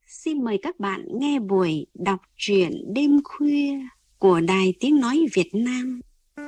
xin mời các bạn nghe buổi đọc truyện đêm khuya của Đài Tiếng Nói Việt Nam.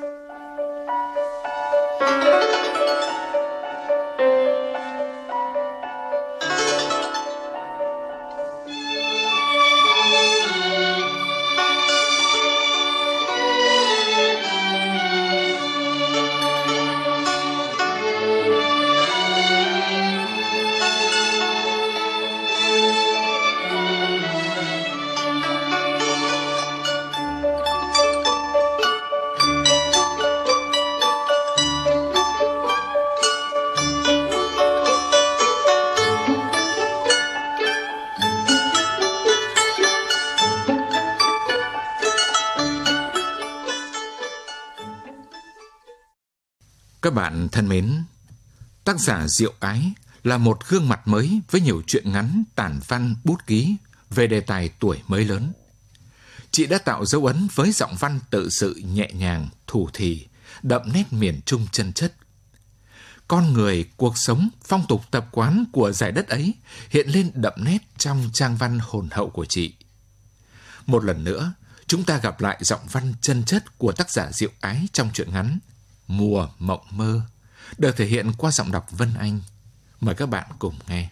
Các bạn thân mến, tác giả Diệu Ái là một gương mặt mới với nhiều truyện ngắn, tản văn, bút ký về đề tài tuổi mới lớn. Chị đã tạo dấu ấn với giọng văn tự sự nhẹ nhàng, thủ thỉ, đậm nét miền Trung chân chất. Con người, cuộc sống, phong tục tập quán của dải đất ấy hiện lên đậm nét trong trang văn hồn hậu của chị. Một lần nữa, chúng ta gặp lại giọng văn chân chất của tác giả Diệu Ái trong truyện ngắn Mùa Mộng Mơ, được thể hiện qua giọng đọc Vân Anh. Mời các bạn cùng nghe.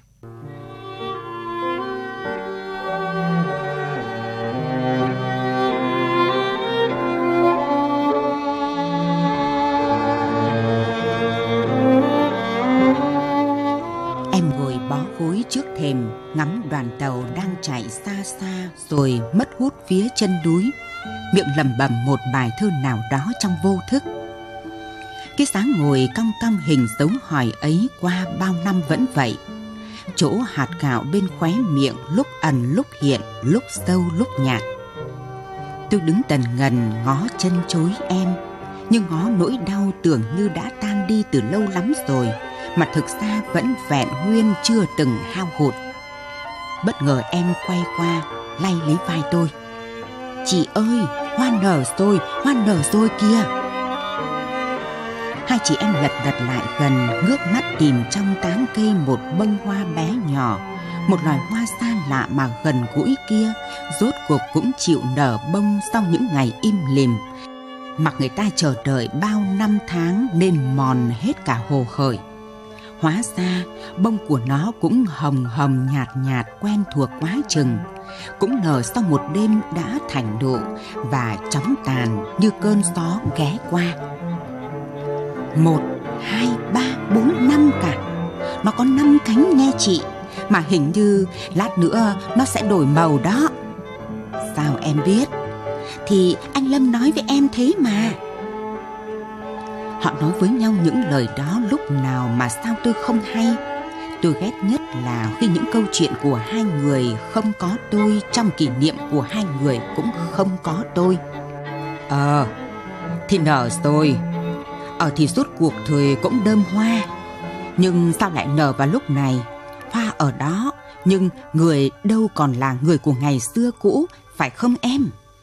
Em ngồi bó gối trước thềm, ngắm đoàn tàu đang chạy xa xa rồi mất hút phía chân núi, miệng lẩm bẩm một bài thơ nào đó trong vô thức. Cái dáng ngồi cong cong hình dấu hỏi ấy qua bao năm vẫn vậy. Chỗ hạt gạo bên khóe miệng lúc ẩn lúc hiện, lúc sâu lúc nhạt. Tôi đứng tần ngần ngó chân chối em, nhưng ngó nỗi đau tưởng như đã tan đi từ lâu lắm rồi, mà thực ra vẫn vẹn nguyên chưa từng hao hụt. Bất ngờ em quay qua, lay lấy vai tôi. Chị ơi, hoa nở rồi kìa. Hai chị em lật đật lại gần, ngước mắt tìm trong tán cây một bông hoa bé nhỏ, một loài hoa xa lạ mà gần gũi kia, rốt cuộc cũng chịu nở bông sau những ngày im lìm. Mặc người ta chờ đợi bao năm tháng nên mòn hết cả hồ hởi. Hóa ra bông của nó cũng hồng hồng nhạt nhạt quen thuộc quá chừng, cũng nở sau một đêm đã thành nụ và chóng tàn như cơn gió ghé qua. 1, 2, 3, 4, 5 cả. Nó có 5 cánh nghe chị, mà hình như lát nữa nó sẽ đổi màu đó. Sao em biết? Thì anh Lâm nói với em thế mà. Họ nói với nhau những lời đó lúc nào mà sao tôi không hay. Tôi ghét nhất là khi những câu chuyện của hai người không có tôi, trong kỷ niệm của hai người cũng không có tôi. Thì nở rồi. Thì suốt cuộc thời cũng đơm hoa. Nhưng sao lại nở vào lúc này? Hoa ở đó, nhưng người đâu còn là người của ngày xưa cũ, phải không em?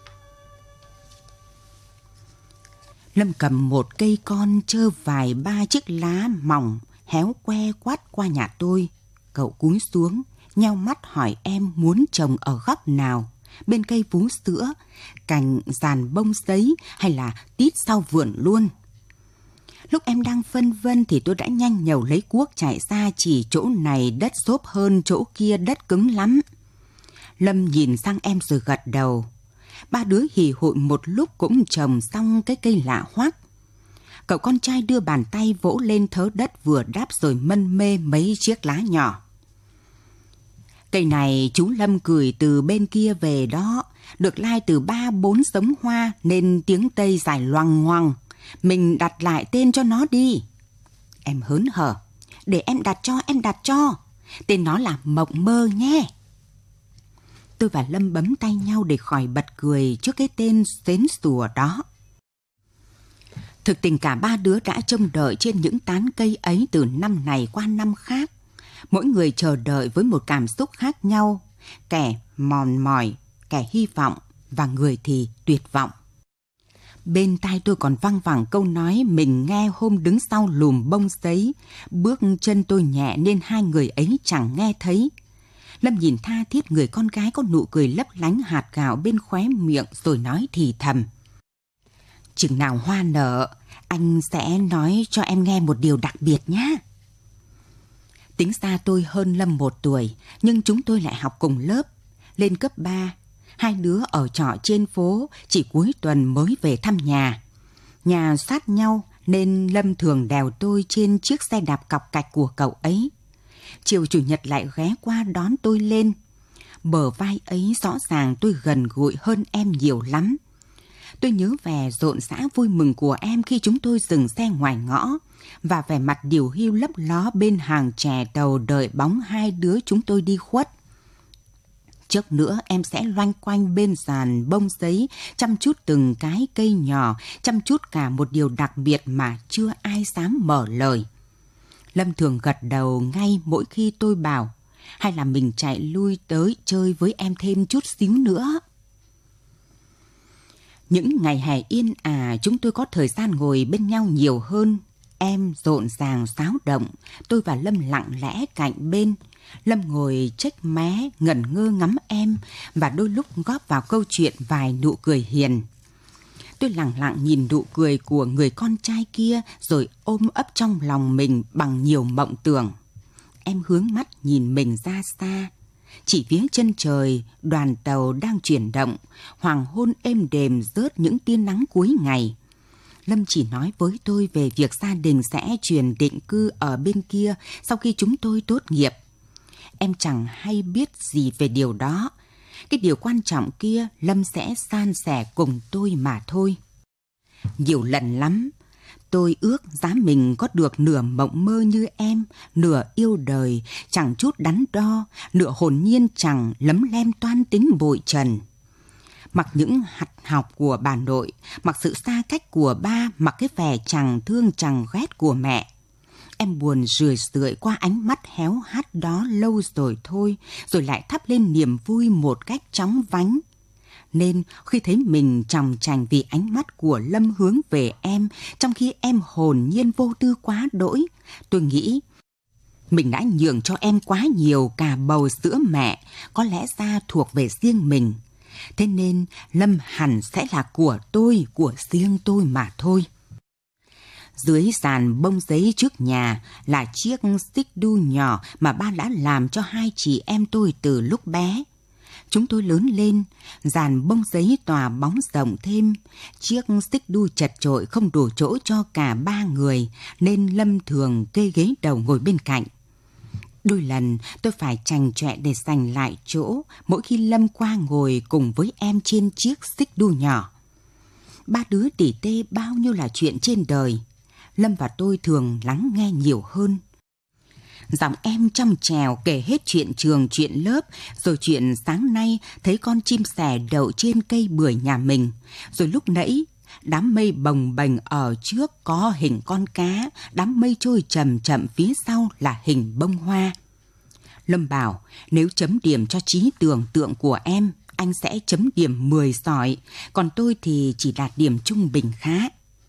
Lâm cầm một cây con trơ vài ba chiếc lá mỏng, héo que quát qua nhà tôi. Cậu cúi xuống, nheo mắt hỏi em muốn trồng ở góc nào, bên cây vú sữa, cành giàn bông sấy hay là tít sau vườn luôn. Lúc em đang phân vân thì tôi đã nhanh nhẩu lấy cuốc chạy ra chỉ chỗ này đất xốp hơn chỗ kia đất cứng lắm. Lâm nhìn sang em rồi gật đầu. Ba đứa hì hụi một lúc cũng trồng xong cái cây lạ hoắc. Cậu con trai đưa bàn tay vỗ lên thớ đất vừa đáp rồi mân mê mấy chiếc lá nhỏ. Cây này chú Lâm gửi từ bên kia về đó, được lai từ 3-4 giống hoa nên tiếng Tây dài loằng ngoằng. Mình đặt lại tên cho nó đi. Em hớn hở. Để em đặt cho. Tên nó là Mộng Mơ nhé. Tôi và Lâm bấm tay nhau để khỏi bật cười trước cái tên xến xùa đó. Thực tình cả ba đứa đã trông đợi trên những tán cây ấy từ năm này qua năm khác. Mỗi người chờ đợi với một cảm xúc khác nhau. Kẻ mòn mỏi, kẻ hy vọng và người thì tuyệt vọng. Bên tai tôi còn văng vẳng câu nói mình nghe hôm đứng sau lùm bông sấy. Bước chân tôi nhẹ nên hai người ấy chẳng nghe thấy. Lâm nhìn tha thiết người con gái có nụ cười lấp lánh hạt gạo bên khóe miệng rồi nói thì thầm. Chừng nào hoa nở, anh sẽ nói cho em nghe một điều đặc biệt nhé. Tính ra tôi hơn Lâm 1 tuổi, nhưng chúng tôi lại học cùng lớp. Lên cấp 3, hai đứa ở trọ trên phố, chỉ cuối tuần mới về thăm nhà. Nhà sát nhau nên Lâm thường đèo tôi trên chiếc xe đạp cọc cạch của cậu ấy. Chiều Chủ nhật lại ghé qua đón tôi lên. Bờ vai ấy rõ ràng tôi gần gũi hơn em nhiều lắm. Tôi nhớ về rộn rã vui mừng của em khi chúng tôi dừng xe ngoài ngõ và vẻ mặt điều hiu lấp ló bên hàng chè tàu đợi bóng hai đứa chúng tôi đi khuất. Chốc nữa em sẽ loanh quanh bên giàn bông giấy, chăm chút từng cái cây nhỏ, chăm chút cả một điều đặc biệt mà chưa ai dám mở lời. Lâm thường gật đầu ngay mỗi khi tôi bảo, hay là mình chạy lui tới chơi với em thêm chút xíu nữa. Những ngày hè yên ả, chúng tôi có thời gian ngồi bên nhau nhiều hơn. Em rộn ràng xáo động, tôi và Lâm lặng lẽ cạnh bên. Lâm ngồi chếch mé, ngẩn ngơ ngắm em và đôi lúc góp vào câu chuyện vài nụ cười hiền. Tôi lặng lặng nhìn nụ cười của người con trai kia rồi ôm ấp trong lòng mình bằng nhiều mộng tưởng. Em hướng mắt nhìn mình ra xa. Chỉ phía chân trời, đoàn tàu đang chuyển động, hoàng hôn êm đềm rớt những tia nắng cuối ngày. Lâm chỉ nói với tôi về việc gia đình sẽ chuyển định cư ở bên kia sau khi chúng tôi tốt nghiệp. Em chẳng hay biết gì về điều đó. Cái điều quan trọng kia Lâm sẽ san sẻ cùng tôi mà thôi. Nhiều lần lắm, tôi ước giá mình có được nửa mộng mơ như em, nửa yêu đời, chẳng chút đắn đo, nửa hồn nhiên chẳng lấm lem toan tính bụi trần. Mặc những hạt học của bà nội, mặc sự xa cách của ba, mặc cái vẻ chẳng thương chẳng ghét của mẹ. Em buồn rười rượi qua ánh mắt héo hắt đó lâu rồi thôi, rồi lại thắp lên niềm vui một cách chóng vánh. Nên khi thấy mình tròng trành vì ánh mắt của Lâm hướng về em, trong khi em hồn nhiên vô tư quá đỗi, tôi nghĩ mình đã nhường cho em quá nhiều cả bầu sữa mẹ, có lẽ ra thuộc về riêng mình. Thế nên Lâm hẳn sẽ là của tôi, của riêng tôi mà thôi. Dưới sàn bông giấy trước nhà là chiếc xích đu nhỏ mà ba đã làm cho hai chị em tôi từ lúc bé. Chúng tôi lớn lên, dàn bông giấy tỏa bóng rộng thêm. Chiếc xích đu chật chội không đủ chỗ cho cả ba người, nên Lâm thường kê ghế đầu ngồi bên cạnh. Đôi lần tôi phải chành chọe để giành lại chỗ mỗi khi Lâm qua ngồi cùng với em trên chiếc xích đu nhỏ. Ba đứa tỉ tê bao nhiêu là chuyện trên đời. Lâm và tôi thường lắng nghe nhiều hơn. Giọng em trong trèo kể hết chuyện trường, chuyện lớp, rồi chuyện sáng nay thấy con chim sẻ đậu trên cây bưởi nhà mình. Rồi lúc nãy, đám mây bồng bềnh ở trước có hình con cá, đám mây trôi chậm chậm phía sau là hình bông hoa. Lâm bảo nếu chấm điểm cho trí tưởng tượng của em, anh sẽ chấm điểm 10 giỏi, còn tôi thì chỉ đạt điểm trung bình khá.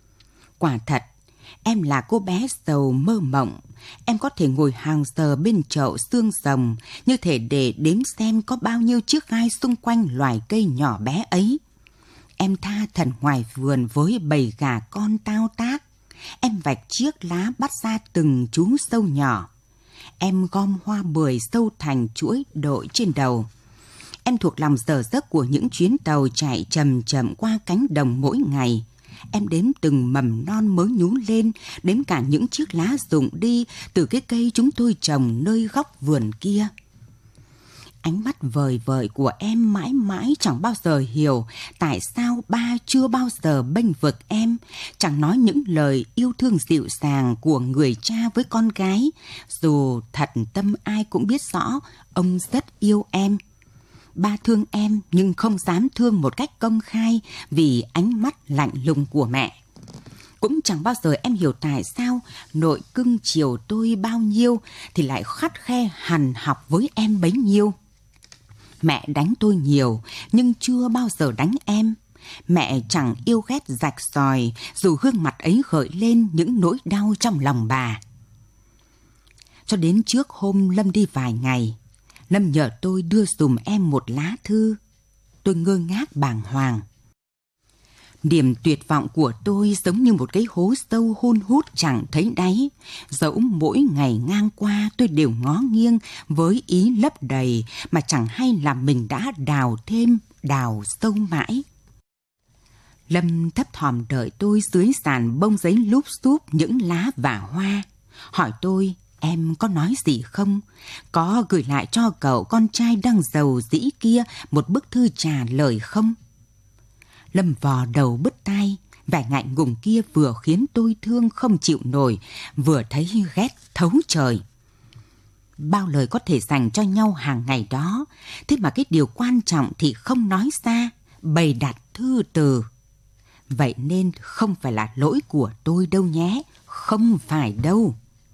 Quả thật, em là cô bé giàu mơ mộng. Em có thể ngồi hàng giờ bên chậu xương rồng, như thể để đếm xem có bao nhiêu chiếc gai xung quanh loài cây nhỏ bé ấy. Em tha thẩn ngoài vườn với bầy gà con tao tác. Em vạch chiếc lá bắt ra từng chú sâu nhỏ. Em gom hoa bưởi sâu thành chuỗi đội trên đầu. Em thuộc lòng giờ giấc của những chuyến tàu chạy chậm chậm qua cánh đồng mỗi ngày. Em đếm từng mầm non mới nhú lên, đếm cả những chiếc lá rụng đi từ cái cây chúng tôi trồng nơi góc vườn kia. Ánh mắt vời vợi của em mãi mãi chẳng bao giờ hiểu tại sao ba chưa bao giờ bênh vực em, chẳng nói những lời yêu thương dịu dàng của người cha với con gái, dù thật tâm ai cũng biết rõ ông rất yêu em. Ba thương em nhưng không dám thương một cách công khai vì ánh mắt lạnh lùng của mẹ. Cũng chẳng bao giờ em hiểu tại sao nội cưng chiều tôi bao nhiêu thì lại khắt khe hằn học với em bấy nhiêu. Mẹ đánh tôi nhiều nhưng chưa bao giờ đánh em. Mẹ chẳng yêu ghét rạch ròi dù gương mặt ấy gợi lên những nỗi đau trong lòng bà. Cho đến trước hôm Lâm đi vài ngày, Lâm nhờ tôi đưa dùm em một lá thư. Tôi ngơ ngác bàng hoàng. Niềm tuyệt vọng của tôi giống như một cái hố sâu hun hút chẳng thấy đáy. Dẫu mỗi ngày ngang qua tôi đều ngó nghiêng với ý lấp đầy mà chẳng hay là mình đã đào thêm, đào sâu mãi. Lâm thấp thỏm đợi tôi dưới sàn bông giấy lúp xúp những lá và hoa. Hỏi tôi em có nói gì không? Có gửi lại cho cậu con trai đang giàu dĩ kia một bức thư trả lời không? Lâm vò đầu bứt tai, vẻ ngại ngùng kia vừa khiến tôi thương không chịu nổi, vừa thấy ghét thấu trời. Bao lời có thể dành cho nhau hàng ngày đó, thế mà cái điều quan trọng thì không nói ra, bày đặt thư từ. Vậy nên không phải là lỗi của tôi đâu nhé, không phải đâu.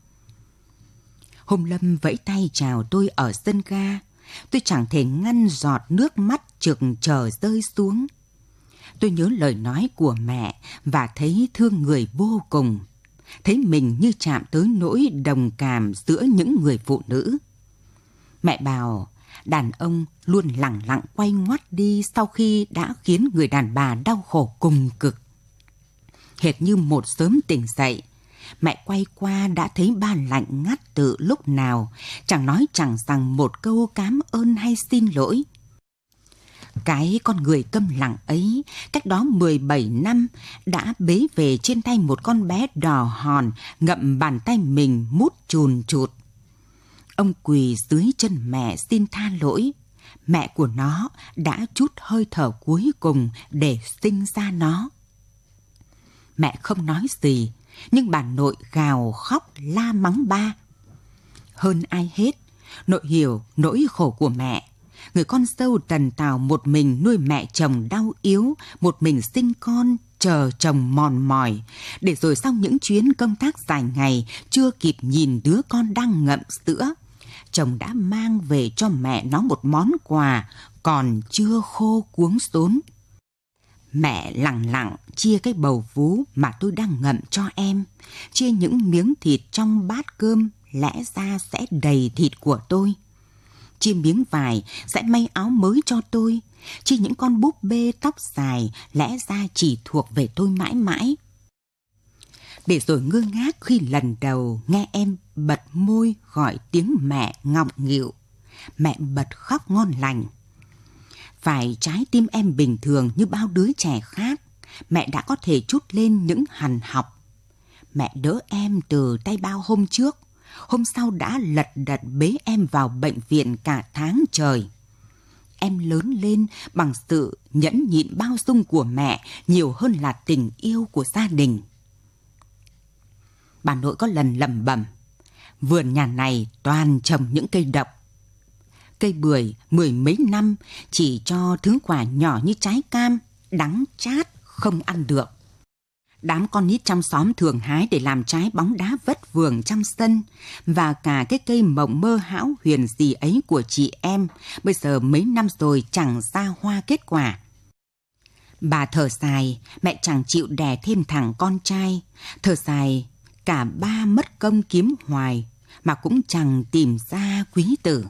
Hôm Lâm vẫy tay chào tôi ở sân ga, tôi chẳng thể ngăn giọt nước mắt trực chờ rơi xuống. Tôi nhớ lời nói của mẹ và thấy thương người vô cùng, thấy mình như chạm tới nỗi đồng cảm giữa những người phụ nữ. Mẹ bảo đàn ông luôn lẳng lặng quay ngoắt đi sau khi đã khiến người đàn bà đau khổ cùng cực. Hệt như một sớm tỉnh dậy, mẹ quay qua đã thấy ba lạnh ngắt từ lúc nào, chẳng nói chẳng rằng một câu cám ơn hay xin lỗi. Cái con người câm lặng ấy, cách đó 17 năm, đã bế về trên tay một con bé đỏ hòn, ngậm bàn tay mình mút chùn chụt. Ông quỳ dưới chân mẹ xin tha lỗi. Mẹ của nó đã trút hơi thở cuối cùng để sinh ra nó. Mẹ không nói gì, nhưng bà nội gào khóc la mắng ba. Hơn ai hết, nội hiểu nỗi khổ của mẹ. Người con dâu tần tào một mình nuôi mẹ chồng đau yếu, một mình sinh con, chờ chồng mòn mỏi. Để rồi sau những chuyến công tác dài ngày, chưa kịp nhìn đứa con đang ngậm sữa, chồng đã mang về cho mẹ nó một món quà còn chưa khô cuống xốn. Mẹ lẳng lặng chia cái bầu vú mà tôi đang ngậm cho em, chia những miếng thịt trong bát cơm lẽ ra sẽ đầy thịt của tôi. Chia miếng vải sẽ may áo mới cho tôi, chia những con búp bê tóc dài lẽ ra chỉ thuộc về tôi mãi mãi. Để rồi ngơ ngác khi lần đầu nghe em bật môi gọi tiếng mẹ ngọng nghịu. Mẹ bật khóc ngon lành. Phải trái tim em bình thường như bao đứa trẻ khác, mẹ đã có thể trút lên những hằn học. Mẹ đỡ em từ tay bao hôm trước, hôm sau đã lật đật bế em vào bệnh viện cả tháng trời. Em lớn lên bằng sự nhẫn nhịn bao dung của mẹ nhiều hơn là tình yêu của gia đình. Bà nội có lần lẩm bẩm, vườn nhà này toàn trồng những cây độc. Cây bưởi 10 mấy năm chỉ cho thứ quả nhỏ như trái cam, đắng chát, không ăn được. Đám con nít trong xóm thường hái để làm trái bóng đá vất vưởng trong sân, và cả cái cây mộng mơ hão huyền gì ấy của chị em, bây giờ mấy năm rồi chẳng ra hoa kết quả. Bà thở dài, mẹ chẳng chịu đẻ thêm thằng con trai, thở dài cả ba mất công kiếm hoài mà cũng chẳng tìm ra quý tử.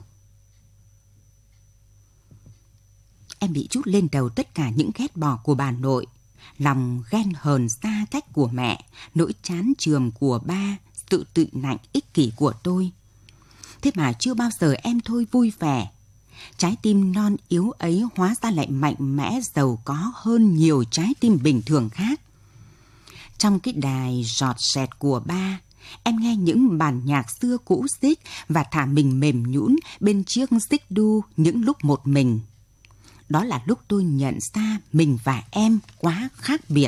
Em bị trút lên đầu tất cả những ghét bỏ của bà nội, lòng ghen hờn xa cách của mẹ, nỗi chán chường của ba, sự tự nạnh ích kỷ của tôi. Thế mà chưa bao giờ em thôi vui vẻ. Trái tim non yếu ấy hóa ra lại mạnh mẽ giàu có hơn nhiều trái tim bình thường khác. Trong cái đài giọt sẹt của ba, em nghe những bản nhạc xưa cũ xích và thả mình mềm nhũn bên chiếc xích đu những lúc một mình. Đó là lúc tôi nhận ra mình và em quá khác biệt.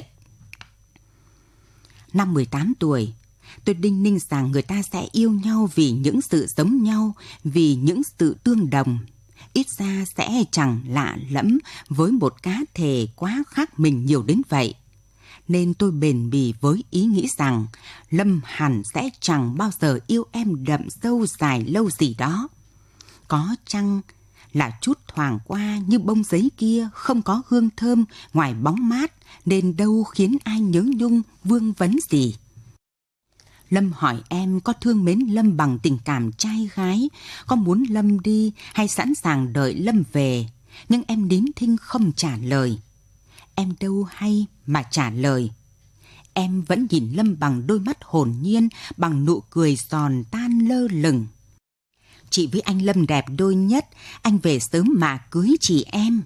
Năm 18 tuổi, tôi đinh ninh rằng người ta sẽ yêu nhau vì những sự giống nhau, vì những sự tương đồng. Ít ra sẽ chẳng lạ lẫm với một cá thể quá khác mình nhiều đến vậy. Nên tôi bền bỉ với ý nghĩ rằng Lâm hẳn sẽ chẳng bao giờ yêu em đậm sâu dài lâu gì đó. Có chăng là chút thoảng qua như bông giấy kia không có hương thơm ngoài bóng mát, nên đâu khiến ai nhớ nhung vương vấn gì. Lâm hỏi em có thương mến Lâm bằng tình cảm trai gái, có muốn Lâm đi hay sẵn sàng đợi Lâm về. Nhưng em nín thinh không trả lời. Em đâu hay mà trả lời. Em vẫn nhìn Lâm bằng đôi mắt hồn nhiên, bằng nụ cười giòn tan lơ lửng. Chị với anh Lâm đẹp đôi nhất, anh về sớm mà cưới chị em.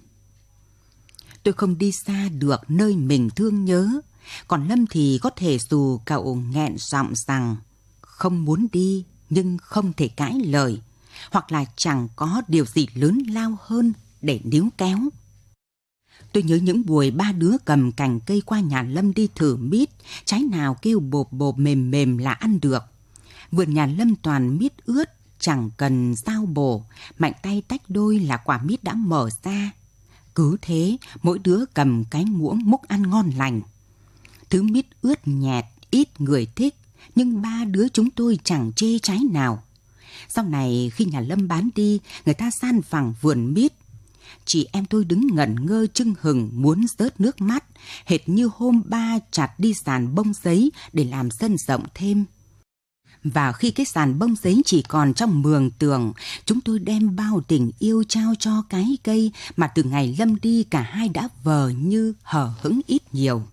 Tôi không đi xa được nơi mình thương nhớ, còn Lâm thì có thể dù cậu nghẹn giọng rằng không muốn đi nhưng không thể cãi lời, hoặc là chẳng có điều gì lớn lao hơn để níu kéo. Tôi nhớ những buổi ba đứa cầm cành cây qua nhà Lâm đi thử mít, trái nào kêu bộp bộp mềm mềm là ăn được. Vườn nhà Lâm toàn mít ướt, chẳng cần dao bổ, mạnh tay tách đôi là quả mít đã mở ra. Cứ thế, mỗi đứa cầm cái muỗng múc ăn ngon lành. Thứ mít ướt nhẹt, ít người thích, nhưng ba đứa chúng tôi chẳng chê trái nào. Sau này khi nhà Lâm bán đi, người ta san phẳng vườn mít. Chị em tôi đứng ngẩn ngơ chưng hừng muốn rớt nước mắt, hệt như hôm ba chặt đi sàn bông giấy để làm sân rộng thêm. Và khi cái sàn bông giấy chỉ còn trong mường tường, chúng tôi đem bao tình yêu trao cho cái cây mà từ ngày Lâm đi cả hai đã vờ như hờ hững ít nhiều.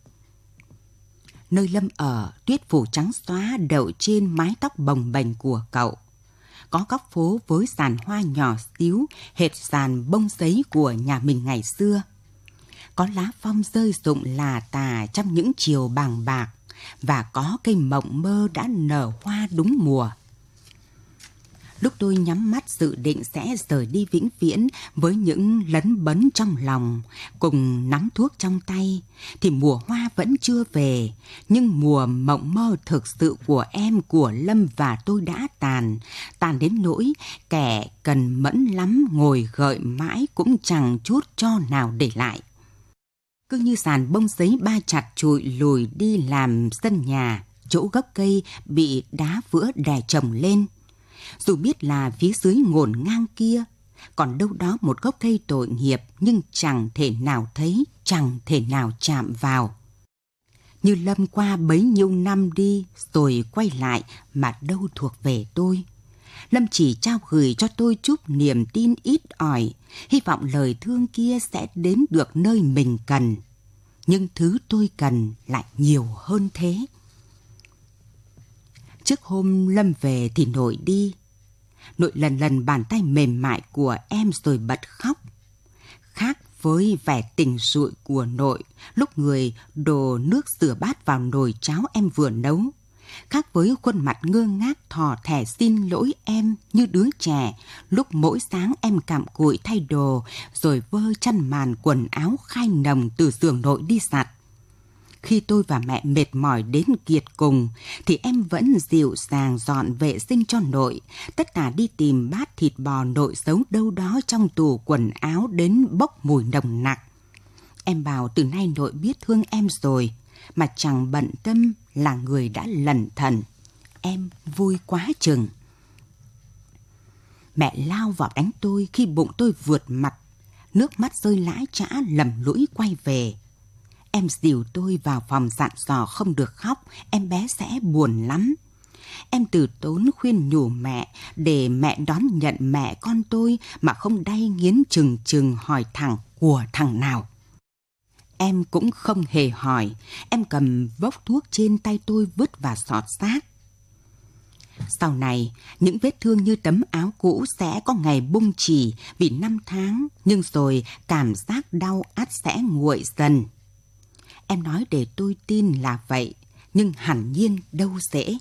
Nơi Lâm ở, tuyết phủ trắng xóa đậu trên mái tóc bồng bềnh của cậu. Có góc phố với sàn hoa nhỏ xíu, hệt sàn bông giấy của nhà mình ngày xưa. Có lá phong rơi rụng lả tả trong những chiều bàng bạc, và có cây mộng mơ đã nở hoa đúng mùa. Lúc tôi nhắm mắt dự định sẽ rời đi vĩnh viễn với những lấn bấn trong lòng, cùng nắm thuốc trong tay, thì mùa hoa vẫn chưa về, nhưng mùa mộng mơ thực sự của em, của Lâm và tôi đã tàn đến nỗi kẻ cần mẫn lắm ngồi gợi mãi cũng chẳng chút cho nào để lại. Cứ như sàn bông giấy ba chặt chụi lùi đi làm sân nhà, chỗ gốc cây bị đá vữa đè chồng lên. Dù biết là phía dưới ngổn ngang kia, còn đâu đó một gốc cây tội nghiệp nhưng chẳng thể nào thấy, chẳng thể nào chạm vào. Như Lâm qua bấy nhiêu năm đi rồi quay lại mà đâu thuộc về tôi. Lâm chỉ trao gửi cho tôi chút niềm tin ít ỏi, hy vọng lời thương kia sẽ đến được nơi mình cần. Nhưng thứ tôi cần lại nhiều hơn thế. Trước hôm Lâm về thì nội đi. Nội lần lần bàn tay mềm mại của em rồi bật khóc. Khác với vẻ tình rụi của nội lúc người đổ nước rửa bát vào nồi cháo em vừa nấu. Khác với khuôn mặt ngơ ngác thò thẻ xin lỗi em như đứa trẻ lúc mỗi sáng em cặm cụi thay đồ rồi vơ chăn màn quần áo khai nồng từ giường nội đi giặt. Khi tôi và mẹ mệt mỏi đến kiệt cùng thì em vẫn dịu dàng dọn vệ sinh cho nội, tất cả đi tìm bát thịt bò nội giấu đâu đó trong tủ quần áo đến bốc mùi nồng nặc. Em bảo từ nay nội biết thương em rồi, mà chẳng bận tâm là người đã lẩn thẩn. Em vui quá chừng. Mẹ lao vào đánh tôi khi bụng tôi vượt mặt, nước mắt rơi lã chã lầm lũi quay về. Em dìu tôi vào phòng dặn dò không được khóc, em bé sẽ buồn lắm. Em từ tốn khuyên nhủ mẹ để mẹ đón nhận mẹ con tôi mà không đay nghiến chừng chừng hỏi thẳng của thằng nào. Em cũng không hề hỏi, em cầm vốc thuốc trên tay tôi vứt và xọt xác. Sau này, những vết thương như tấm áo cũ sẽ có ngày bung chỉ vì 5 tháng, nhưng rồi cảm giác đau ắt sẽ nguội dần. Em nói để tôi tin là vậy, nhưng hẳn nhiên đâu dễ.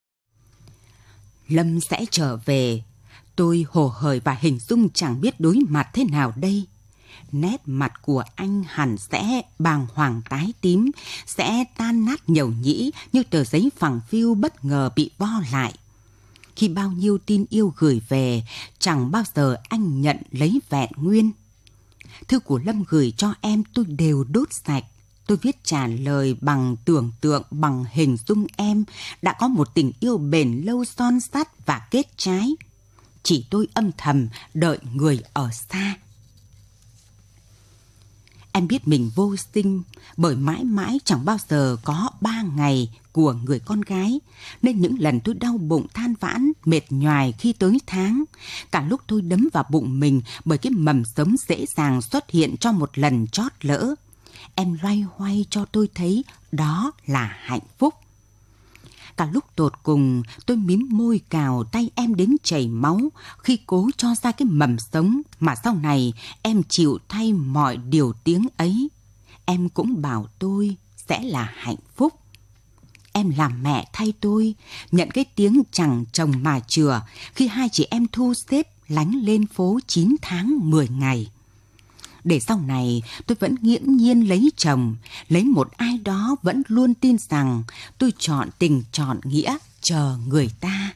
Lâm sẽ trở về, tôi hồ hởi và hình dung chẳng biết đối mặt thế nào đây. Nét mặt của anh hẳn sẽ bàng hoàng tái tím, sẽ tan nát nhầu nhĩ như tờ giấy phẳng phiu bất ngờ bị vo lại. Khi bao nhiêu tin yêu gửi về, chẳng bao giờ anh nhận lấy vẹn nguyên. Thư của Lâm gửi cho em tôi đều đốt sạch. Tôi viết trả lời bằng tưởng tượng, bằng hình dung em đã có một tình yêu bền lâu son sắt và kết trái. Chỉ tôi âm thầm đợi người ở xa. Em biết mình vô sinh, bởi mãi mãi chẳng bao giờ có 3 ngày của người con gái, nên những lần tôi đau bụng than vãn, mệt nhoài khi tới tháng, cả lúc tôi đấm vào bụng mình bởi cái mầm sống dễ dàng xuất hiện cho một lần chót lỡ. Em loay hoay cho tôi thấy đó là hạnh phúc. Cả lúc tột cùng, tôi mím môi cào tay em đến chảy máu khi cố cho ra cái mầm sống mà sau này em chịu thay mọi điều tiếng ấy. Em cũng bảo tôi sẽ là hạnh phúc. Em làm mẹ thay tôi, nhận cái tiếng chẳng chồng mà chừa khi hai chị em thu xếp lánh lên phố 9 tháng 10 ngày. Để sau này tôi vẫn nghiễm nhiên lấy chồng, lấy một ai đó vẫn luôn tin rằng tôi chọn tình chọn nghĩa chờ người ta.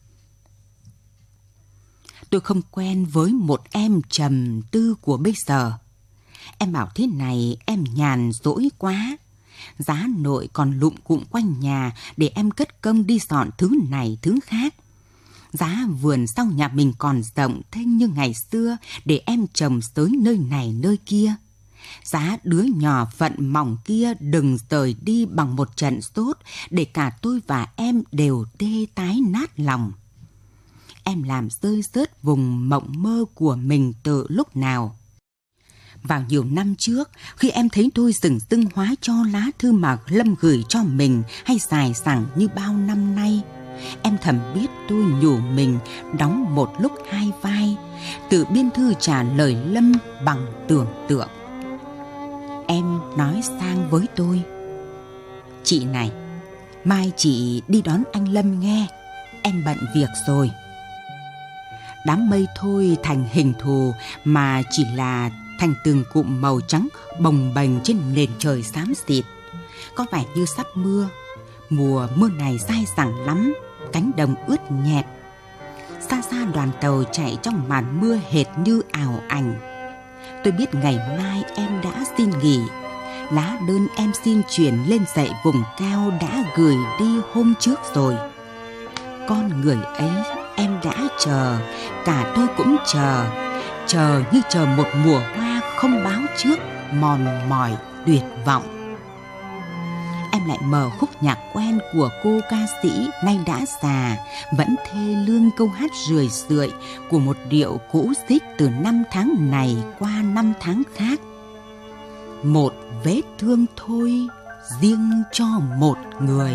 Tôi không quen với một em trầm tư của bây giờ. Em bảo thế này em nhàn rỗi quá. Giá nội còn lụm cụm quanh nhà để em cất công đi dọn thứ này thứ khác. Giá vườn sau nhà mình còn rộng thênh như ngày xưa để em trồng tới nơi này nơi kia. Giá đứa nhỏ phận mỏng kia đừng rời đi bằng một trận sốt để cả tôi và em đều tê tái nát lòng. Em làm rơi rớt vùng mộng mơ của mình từ lúc nào. Vào nhiều năm trước, khi em thấy tôi dừng dưng hóa cho lá thư mà Lâm gửi cho mình hay dài dẳng như bao năm nay, em thầm biết tôi nhủ mình đóng một lúc 2 vai, tự biên thư trả lời Lâm bằng tưởng tượng. Em nói sang với tôi: chị này, mai chị đi đón anh Lâm nghe, em bận việc rồi. Đám mây thôi thành hình thù mà chỉ là thành từng cụm màu trắng bồng bềnh trên nền trời xám xịt. Có vẻ như sắp mưa. Mùa mưa này dai dẳng lắm, cánh đồng ướt nhẹp. Xa xa đoàn tàu chạy trong màn mưa hệt như ảo ảnh. Tôi biết ngày mai em đã xin nghỉ. Lá đơn em xin chuyển lên dạy vùng cao đã gửi đi hôm trước rồi. Con người ấy em đã chờ, cả tôi cũng chờ. Chờ như chờ một mùa hoa không báo trước, mòn mỏi tuyệt vọng. Em lại mở khúc nhạc quen của cô ca sĩ nay đã già, vẫn thê lương câu hát rười rượi của một điệu cũ xích từ năm tháng này qua năm tháng khác. Một vết thương thôi, riêng cho một người.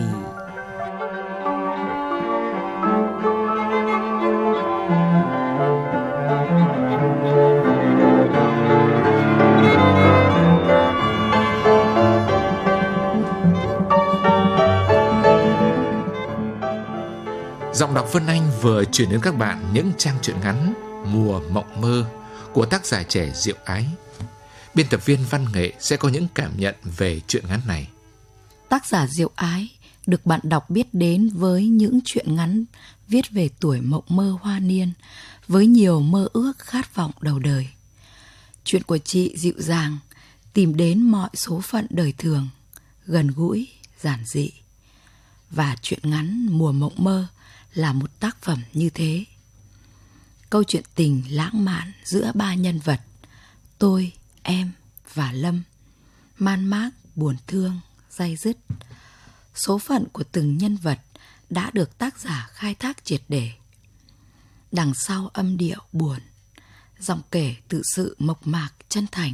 Giọng đọc Vân Anh vừa chuyển đến các bạn những trang truyện ngắn Mùa Mộng Mơ của tác giả trẻ Diệu Ái. Biên tập viên văn nghệ sẽ có những cảm nhận về truyện ngắn này. Tác giả Diệu Ái được bạn đọc biết đến với những truyện ngắn viết về tuổi mộng mơ hoa niên, với nhiều mơ ước khát vọng đầu đời. Chuyện của chị dịu dàng, tìm đến mọi số phận đời thường, gần gũi, giản dị. Và truyện ngắn Mùa Mộng Mơ là một tác phẩm như thế. Câu chuyện tình lãng mạn giữa 3 nhân vật, tôi, em và Lâm, man mác, buồn thương, day dứt. Số phận của từng nhân vật đã được tác giả khai thác triệt để. Đằng sau âm điệu buồn, giọng kể tự sự mộc mạc chân thành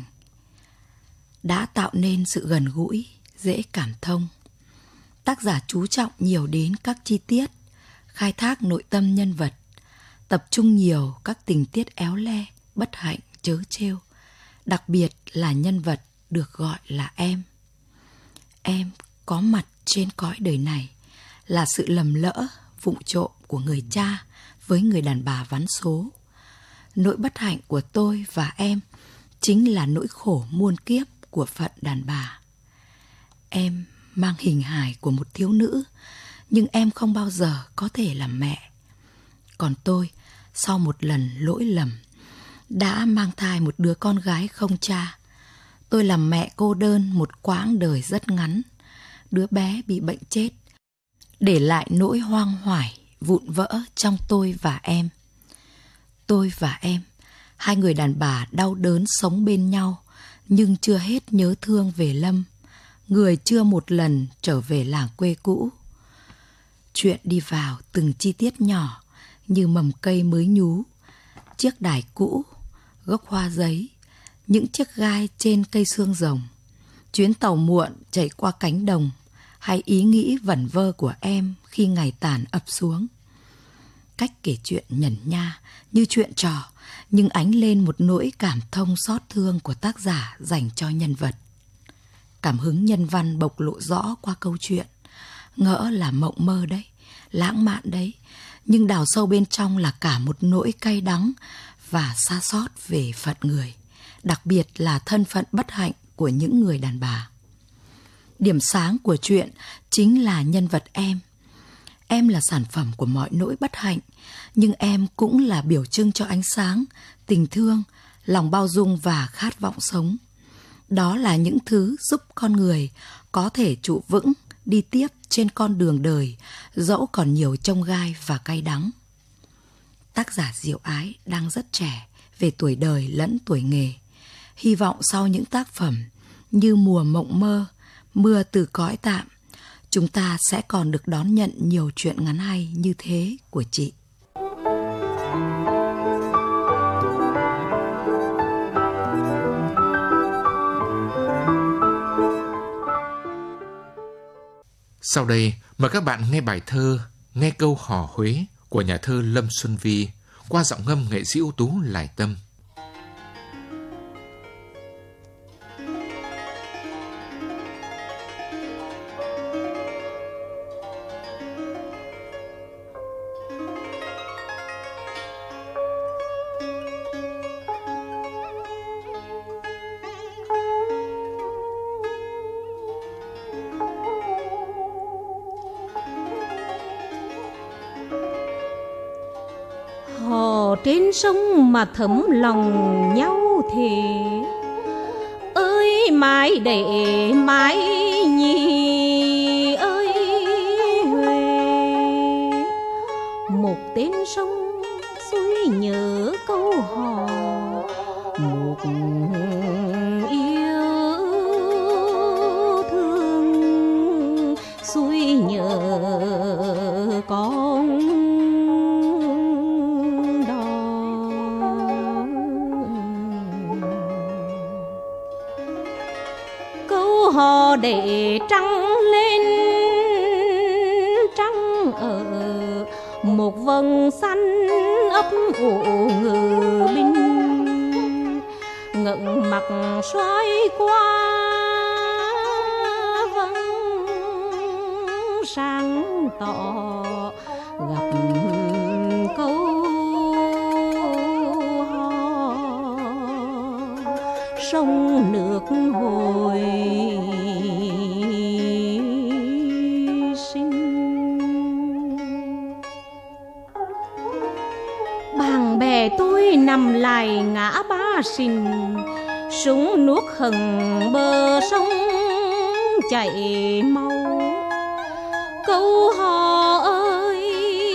đã tạo nên sự gần gũi, dễ cảm thông. Tác giả chú trọng nhiều đến các chi tiết, khai thác nội tâm nhân vật, tập trung nhiều các tình tiết éo le, bất hạnh, trớ trêu, đặc biệt là nhân vật được gọi là em. Em có mặt trên cõi đời này là sự lầm lỡ, vụng trộm của người cha với người đàn bà vắn số. Nỗi bất hạnh của tôi và em chính là nỗi khổ muôn kiếp của phận đàn bà. Em mang hình hài của một thiếu nữ, nhưng em không bao giờ có thể làm mẹ. Còn tôi, sau một lần lỗi lầm, đã mang thai một đứa con gái không cha. Tôi làm mẹ cô đơn một quãng đời rất ngắn. Đứa bé bị bệnh chết, để lại nỗi hoang hoải, vụn vỡ trong tôi và em. Tôi và em, hai người đàn bà đau đớn sống bên nhau nhưng chưa hết nhớ thương về Lâm, người chưa một lần trở về làng quê cũ. Chuyện đi vào từng chi tiết nhỏ như mầm cây mới nhú, chiếc đài cũ, gốc hoa giấy, những chiếc gai trên cây xương rồng, chuyến tàu muộn chạy qua cánh đồng, hay ý nghĩ vẩn vơ của em khi ngày tàn ập xuống. Cách kể chuyện nhẩn nha như chuyện trò, nhưng ánh lên một nỗi cảm thông xót thương của tác giả dành cho nhân vật. Cảm hứng nhân văn bộc lộ rõ qua câu chuyện. Ngỡ là mộng mơ đấy, lãng mạn đấy, nhưng đào sâu bên trong là cả một nỗi cay đắng và xa xót về phận người, đặc biệt là thân phận bất hạnh của những người đàn bà. Điểm sáng của chuyện chính là nhân vật em. Em là sản phẩm của mọi nỗi bất hạnh, nhưng em cũng là biểu trưng cho ánh sáng, tình thương, lòng bao dung và khát vọng sống. Đó là những thứ giúp con người có thể trụ vững, đi tiếp trên con đường đời, dẫu còn nhiều chông gai và cay đắng. Tác giả Diệu Ái đang rất trẻ về tuổi đời lẫn tuổi nghề. Hy vọng sau những tác phẩm như Mùa Mộng Mơ, Mưa Từ Cõi Tạm, chúng ta sẽ còn được đón nhận nhiều chuyện ngắn hay như thế của chị. Sau đây, mời các bạn nghe bài thơ Nghe Câu Hò Huế của nhà thơ Lâm Xuân Vi qua giọng ngâm nghệ sĩ ưu tú Lài Tâm. Hò trên sông mà thấm lòng nhau thề, ơi mãi để mãi nhì ơi Huế. Một tên sông suối nhớ câu hò, một yêu thương suối nhớ con hò để trăng lên trăng ở một vầng xanh ấp ủ ngự binh, ngẩng mặt xoay qua vầng sáng tỏ, gặp câu hò sông nước hồi sinh. Bạn bè tôi nằm lại ngã ba sình, súng nuốt hừng bờ sông chảy mau. Câu hò ơi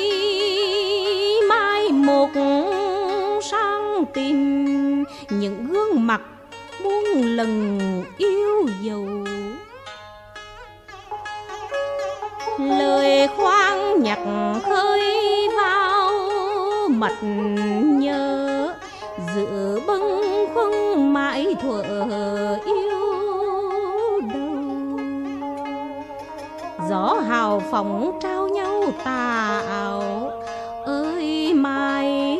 mai một sang tìm, những gương mặt muôn lần yêu dấu. Lời khoan nhạc khơi vào mặt nhớ, giữa bâng khuâng mãi thuở yêu đầu. Gió hào phóng trao nhau tà ảo, ơi mai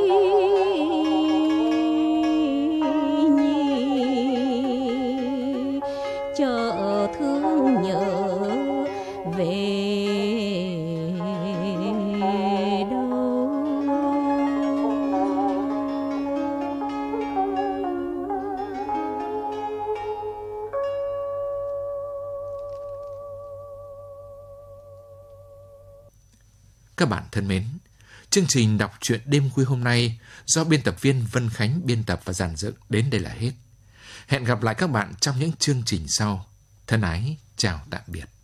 chờ thương nhớ về đâu. Các bạn thân mến, chương trình đọc truyện đêm khuya hôm nay do biên tập viên Vân Khánh biên tập và dàn dựng đến đây là hết. Hẹn gặp lại các bạn trong những chương trình sau. Thân ái, chào tạm biệt.